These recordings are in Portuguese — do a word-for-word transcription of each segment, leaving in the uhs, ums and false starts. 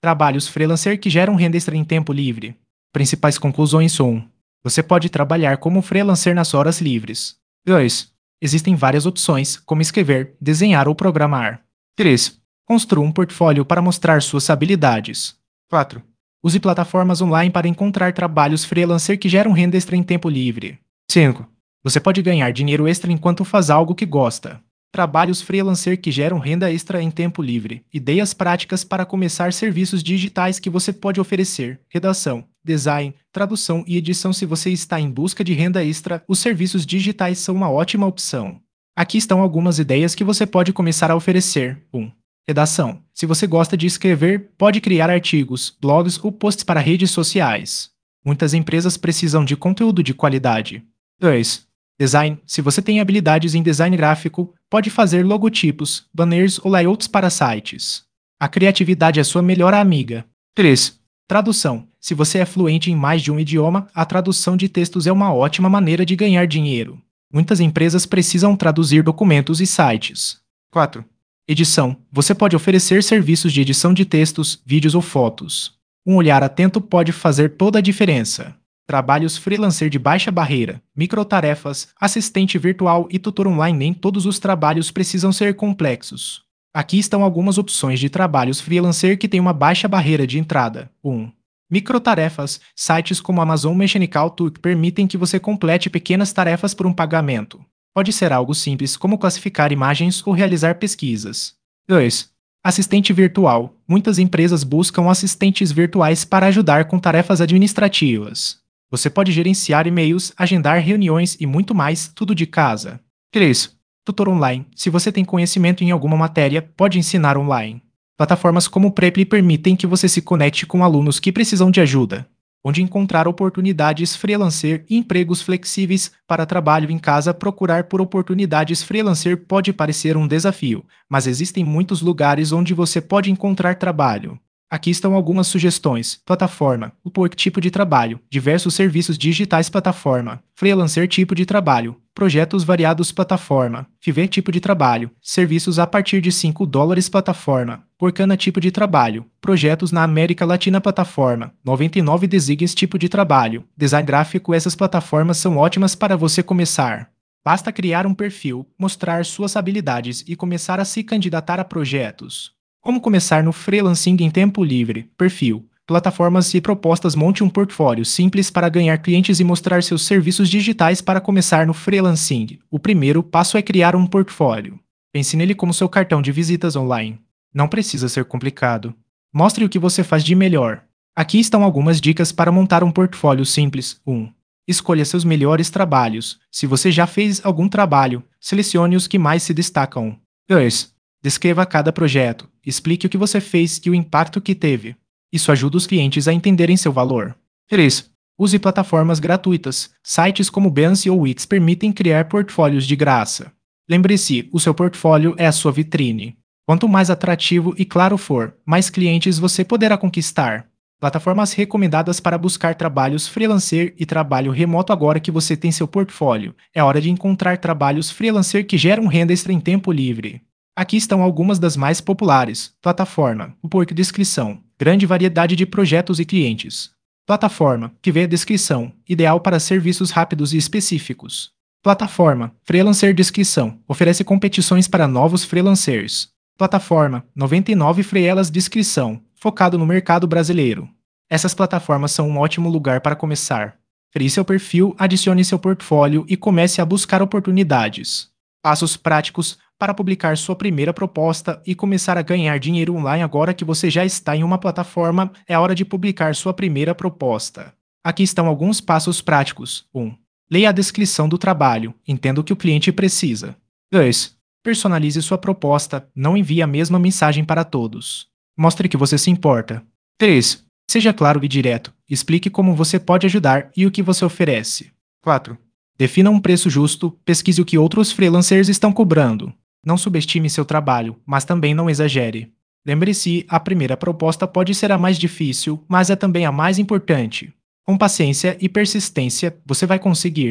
Trabalhos freelancer que geram renda extra em tempo livre. Principais conclusões um. Você pode trabalhar como freelancer nas horas livres. dois. Existem várias opções, como escrever, desenhar ou programar. três. Construa um portfólio para mostrar suas habilidades. quatro. Use plataformas online para encontrar trabalhos freelancer que geram renda extra em tempo livre. cinco. Você pode ganhar dinheiro extra enquanto faz algo que gosta. Trabalhos freelancer que geram renda extra em tempo livre. Ideias práticas para começar serviços digitais que você pode oferecer. Redação, design, tradução e edição. Se você está em busca de renda extra, os serviços digitais são uma ótima opção. Aqui estão algumas ideias que você pode começar a oferecer. um. Redação. Se você gosta de escrever, pode criar artigos, blogs ou posts para redes sociais. Muitas empresas precisam de conteúdo de qualidade. dois. Design. Se você tem habilidades em design gráfico, pode fazer logotipos, banners ou layouts para sites. A criatividade é sua melhor amiga. três. Tradução. Se você é fluente em mais de um idioma, a tradução de textos é uma ótima maneira de ganhar dinheiro. Muitas empresas precisam traduzir documentos e sites. quatro. Edição. Você pode oferecer serviços de edição de textos, vídeos ou fotos. Um olhar atento pode fazer toda a diferença. Trabalhos freelancer de baixa barreira, microtarefas, assistente virtual e tutor online. Nem todos os trabalhos precisam ser complexos. Aqui estão algumas opções de trabalhos freelancer que têm uma baixa barreira de entrada. um. Microtarefas. Sites como Amazon Mechanical Turk permitem que você complete pequenas tarefas por um pagamento. Pode ser algo simples como classificar imagens ou realizar pesquisas. dois. Assistente virtual. Muitas empresas buscam assistentes virtuais para ajudar com tarefas administrativas. Você pode gerenciar e-mails, agendar reuniões e muito mais, tudo de casa. três. Tutor online. Se você tem conhecimento em alguma matéria, pode ensinar online. Plataformas como o Preply permitem que você se conecte com alunos que precisam de ajuda. Onde encontrar oportunidades freelancer e empregos flexíveis para trabalho em casa. Procurar por oportunidades freelancer pode parecer um desafio, mas existem muitos lugares onde você pode encontrar trabalho. Aqui estão algumas sugestões. Plataforma. Upwork tipo de trabalho. Diversos serviços digitais. Plataforma. Freelancer tipo de trabalho. Projetos variados. Plataforma. Fiverr tipo de trabalho. Serviços a partir de cinco dólares. Plataforma. Workana tipo de trabalho. Projetos na América Latina. Plataforma. noventa e nove Designs tipo de trabalho. Design gráfico. Essas plataformas são ótimas para você começar. Basta criar um perfil, mostrar suas habilidades e começar a se candidatar a projetos. Como começar no freelancing em tempo livre? Perfil. Plataformas e propostas. Monte um portfólio simples para ganhar clientes e mostrar seus serviços digitais para começar no freelancing. O primeiro passo é criar um portfólio. Pense nele como seu cartão de visitas online. Não precisa ser complicado. Mostre o que você faz de melhor. Aqui estão algumas dicas para montar um portfólio simples. um. Escolha seus melhores trabalhos. Se você já fez algum trabalho, selecione os que mais se destacam. dois. Descreva cada projeto. Explique o que você fez e o impacto que teve. Isso ajuda os clientes a entenderem seu valor. três. Use plataformas gratuitas. Sites como Behance ou Wix permitem criar portfólios de graça. Lembre-se, o seu portfólio é a sua vitrine. Quanto mais atrativo e claro for, mais clientes você poderá conquistar. Plataformas recomendadas para buscar trabalhos freelancer e trabalho remoto. Agora que você tem seu portfólio, é hora de encontrar trabalhos freelancer que geram renda extra em tempo livre. Aqui estão algumas das mais populares. Plataforma. Upwork descrição. Grande variedade de projetos e clientes. Plataforma. Que vê a descrição. Ideal para serviços rápidos e específicos. Plataforma. Freelancer descrição. Oferece competições para novos freelancers. Plataforma. noventa e nove Freelas descrição. Focado no mercado brasileiro. Essas plataformas são um ótimo lugar para começar. Crie seu perfil, adicione seu portfólio e comece a buscar oportunidades. Passos práticos para publicar sua primeira proposta e começar a ganhar dinheiro online. Agora que você já está em uma plataforma, é hora de publicar sua primeira proposta. Aqui estão alguns passos práticos. um. Leia a descrição do trabalho. Entenda o que o cliente precisa. dois. Personalize sua proposta. Não envie a mesma mensagem para todos. Mostre que você se importa. três. Seja claro e direto. Explique como você pode ajudar e o que você oferece. quatro. Defina um preço justo. Pesquise o que outros freelancers estão cobrando. Não subestime seu trabalho, mas também não exagere. Lembre-se, a primeira proposta pode ser a mais difícil, mas é também a mais importante. Com paciência e persistência, você vai conseguir.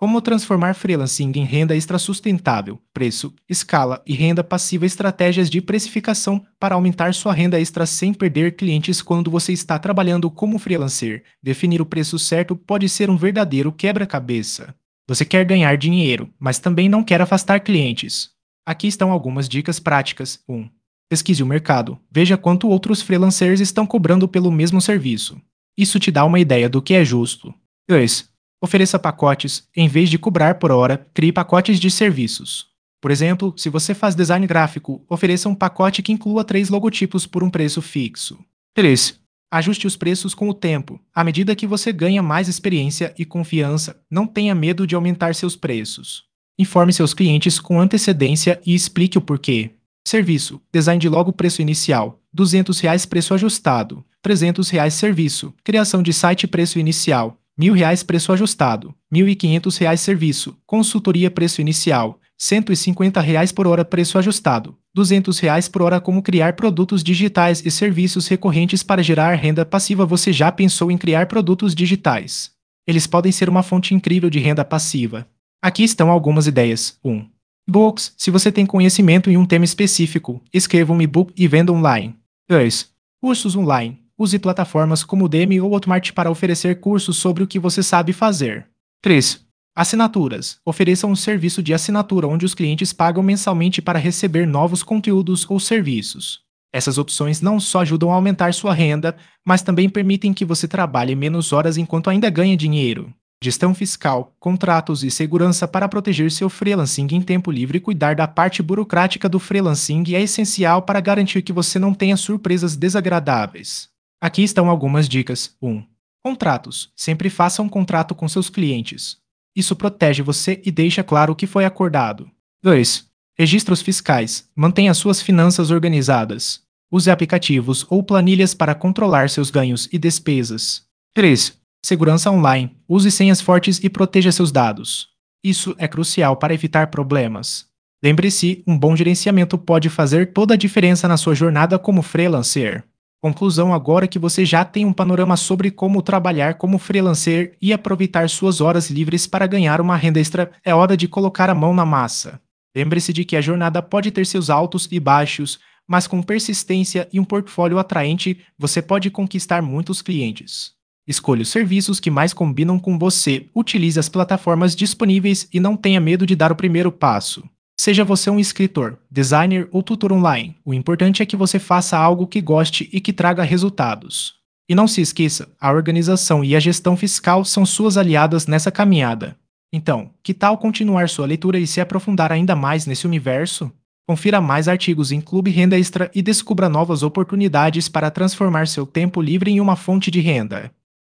Como transformar freelancing em renda extra sustentável, preço, escala e renda passiva, estratégias de precificação para aumentar sua renda extra sem perder clientes quando você está trabalhando como freelancer. Definir o preço certo pode ser um verdadeiro quebra-cabeça. Você quer ganhar dinheiro, mas também não quer afastar clientes. Aqui estão algumas dicas práticas. um. Pesquise o mercado. Veja quanto outros freelancers estão cobrando pelo mesmo serviço. Isso te dá uma ideia do que é justo. dois. Ofereça pacotes. Em vez de cobrar por hora, crie pacotes de serviços. Por exemplo, se você faz design gráfico, ofereça um pacote que inclua três logotipos por um preço fixo. três. Ajuste os preços com o tempo. À medida que você ganha mais experiência e confiança, não tenha medo de aumentar seus preços. Informe seus clientes com antecedência e explique o porquê. Serviço. Design de logo preço inicial. duzentos reais preço ajustado. trezentos reais serviço. Criação de site preço inicial. mil reais preço ajustado. mil e quinhentos reais serviço. Consultoria preço inicial. cento e cinquenta reais por hora preço ajustado. duzentos reais por hora. Como criar produtos digitais e serviços recorrentes para gerar renda passiva. Você já pensou em criar produtos digitais? Eles podem ser uma fonte incrível de renda passiva. Aqui estão algumas ideias. um. E-books. Se você tem conhecimento em um tema específico, escreva um e-book e venda online. dois. Cursos online. Use plataformas como Udemy ou Hotmart para oferecer cursos sobre o que você sabe fazer. três. Assinaturas. Ofereça um serviço de assinatura onde os clientes pagam mensalmente para receber novos conteúdos ou serviços. Essas opções não só ajudam a aumentar sua renda, mas também permitem que você trabalhe menos horas enquanto ainda ganha dinheiro. Gestão fiscal, contratos e segurança. Para proteger seu freelancing em tempo livre e cuidar da parte burocrática do freelancing é essencial para garantir que você não tenha surpresas desagradáveis. Aqui estão algumas dicas. um. Contratos. Sempre faça um contrato com seus clientes. Isso protege você e deixa claro o que foi acordado. dois. Registros fiscais. Mantenha suas finanças organizadas. Use aplicativos ou planilhas para controlar seus ganhos e despesas. três. Segurança online. Use senhas fortes e proteja seus dados. Isso é crucial para evitar problemas. Lembre-se, um bom gerenciamento pode fazer toda a diferença na sua jornada como freelancer. Conclusão: agora que você já tem um panorama sobre como trabalhar como freelancer e aproveitar suas horas livres para ganhar uma renda extra, é hora de colocar a mão na massa. Lembre-se de que a jornada pode ter seus altos e baixos, mas com persistência e um portfólio atraente, você pode conquistar muitos clientes. Escolha os serviços que mais combinam com você, utilize as plataformas disponíveis e não tenha medo de dar o primeiro passo. Seja você um escritor, designer ou tutor online, o importante é que você faça algo que goste e que traga resultados. E não se esqueça, a organização e a gestão fiscal são suas aliadas nessa caminhada. Então, que tal continuar sua leitura e se aprofundar ainda mais nesse universo? Confira mais artigos em Clube Renda Extra e descubra novas oportunidades para transformar seu tempo livre em uma fonte de renda.